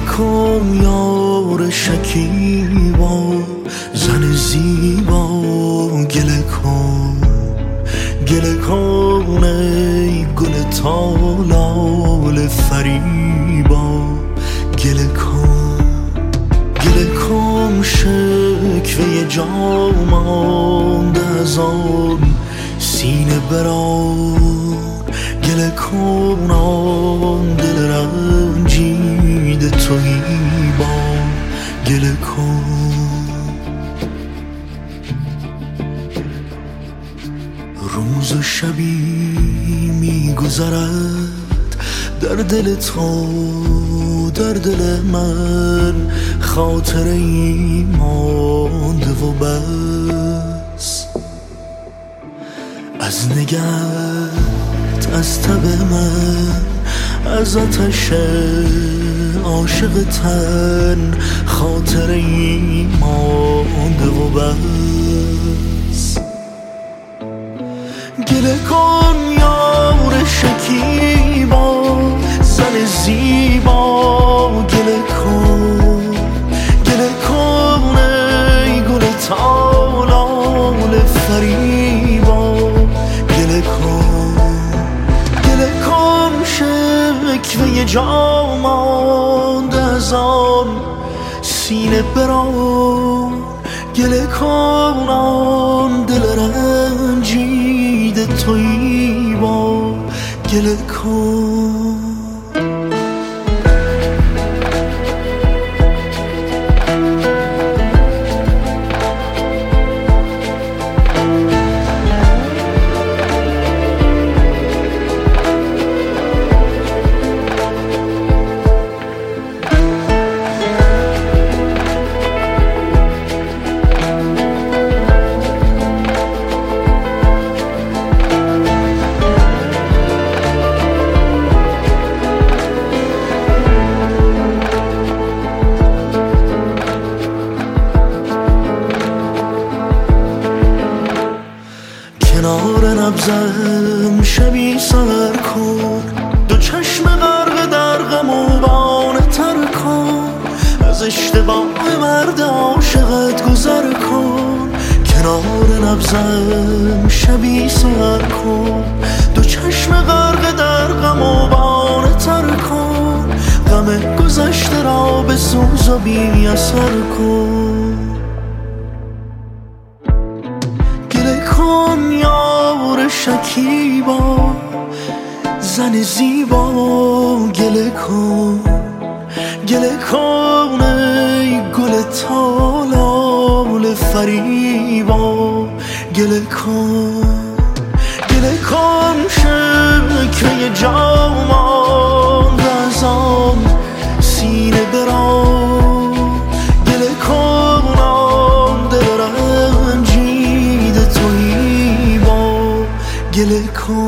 کن یار شکیبا زن زیبا، گله کن ای گل تالال فریبا، گله کن شکوه جا مانده از آن سینه بران، گله کن آن دل رنجیده تویی با، گله کن. روز و شبی میگذرد در دل تو، در دل من خاطره ای مانده و بس، از نگهت، از تب من، از آتش عاشق تن خاطره ای مانده و بس. گله کن یار شکیبا زن زیبا، گله کن ای گل تالال فریبا، گله کن شکوه جا مانده از آن سینه بران، گله کن آن دل رنجیده تویی با، گله کن. کنار نبضم شبی سر کن، دو چشم غرق در غم و بانه تر کن، از اشتباه مرد عاشقت گذر کن. کنار نبضم شبی سر کن، دو چشم غرق در غم و بانه تر کن، غم گذشته را به سوز و بی اثر کن. کن یار شکیبا زن زیبا، گله کن ای گل تالال فریبا، گله کن شکوه جا مانده از آن سینه بران، گله کن آن دل رنجیده تویی با، گله کن.